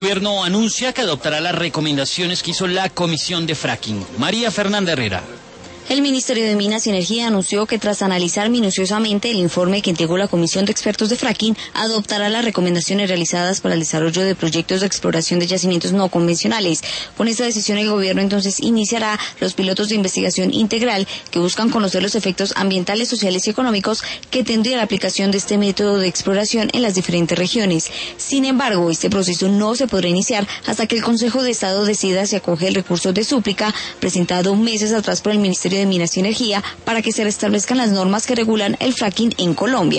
El gobierno anuncia que adoptará las recomendaciones que hizo la Comisión de Fracking. María Fernanda Herrera. El Ministerio de Minas y Energía anunció que tras analizar minuciosamente el informe que entregó la Comisión de Expertos de Fracking, adoptará las recomendaciones realizadas para el desarrollo de proyectos de exploración de yacimientos no convencionales. Con esta decisión el gobierno entonces iniciará los pilotos de investigación integral que buscan conocer los efectos ambientales, sociales y económicos que tendría la aplicación de este método de exploración en las diferentes regiones. Sin embargo, este proceso no se podrá iniciar hasta que el Consejo de Estado decida si acoge el recurso de súplica presentado meses atrás por el Ministerio de Minas y Energía para que se restablezcan las normas que regulan el fracking en Colombia.